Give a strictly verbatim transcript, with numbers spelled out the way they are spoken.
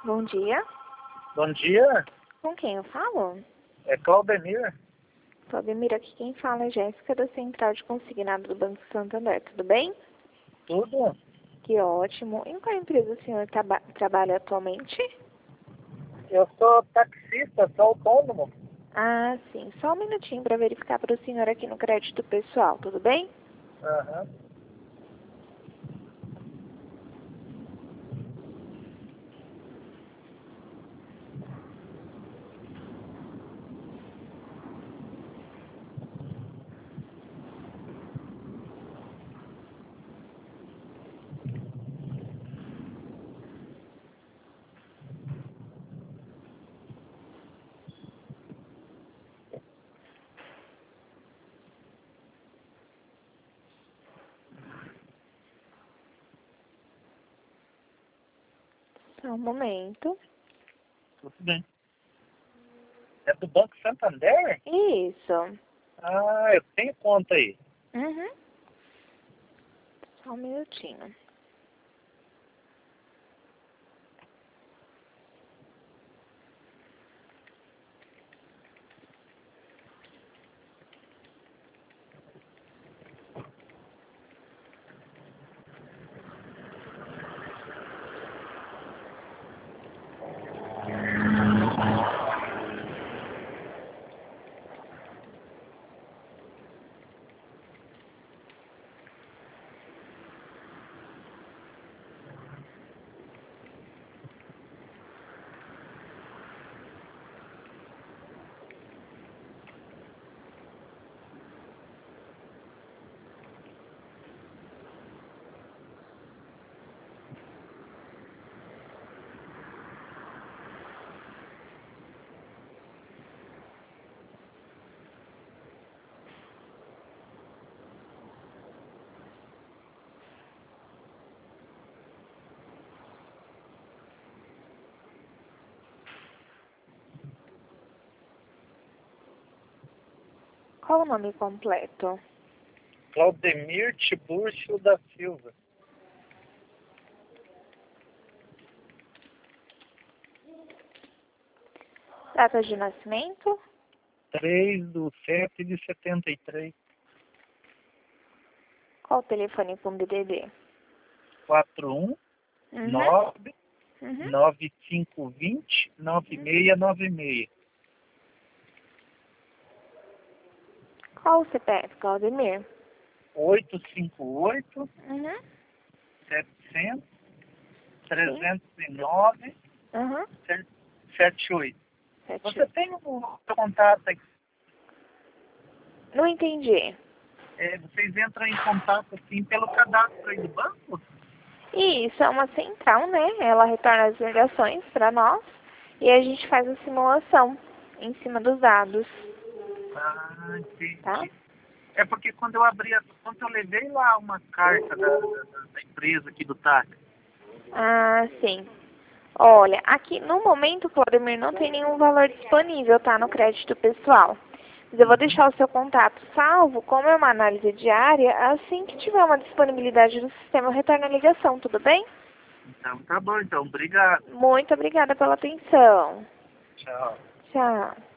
Bom dia. Bom dia, Com quem eu falo? é Claudemir. Claudemir, aqui quem fala é Jéssica da Central de Consignado do Banco Santander. Tudo bem? Tudo? Que ótimo. Em qual empresa o senhor traba trabalha atualmente? Eu sou taxista, sou autônomo. Ah, sim. Só um minutinho para verificar para o senhor aqui no crédito pessoal. Tudo bem? Aham. Só um momento. Tudo bem. É do Banco Santander? Isso. Ah, eu tenho conta aí. Uhum. Só um minutinho. Qual o nome completo? Claudemir Tibúrcio da Silva. Data de nascimento? três do sete de setenta e três. Qual o telefone com D D D? quatro um Uhum. nove Uhum. nove cinco dois zero nove seis nove seis. Qual o C P F, Claudemir? oito cinco oito Uhum. setecentos Sim. trezentos e nove Uhum. setenta e oito. Sete. Você tem um contato aí? Não entendi. É, vocês entram em contato assim pelo cadastro aí do banco? E isso é uma central, né? Ela retorna as ligações para nós e a gente faz a simulação em cima dos dados, Ah, entendi. tá? É porque quando eu abri a conta, eu levei lá uma carta da, da, da empresa aqui do táxi. Ah, sim. Olha, aqui no momento, Claudemir, não tem nenhum valor disponível, tá? No crédito pessoal. Mas eu vou Uhum. deixar o seu contato salvo, como é uma análise diária, assim que tiver uma disponibilidade do sistema, eu retorno a ligação, tudo bem? Então tá bom, então. Obrigado. Muito obrigada pela atenção. Tchau. Tchau.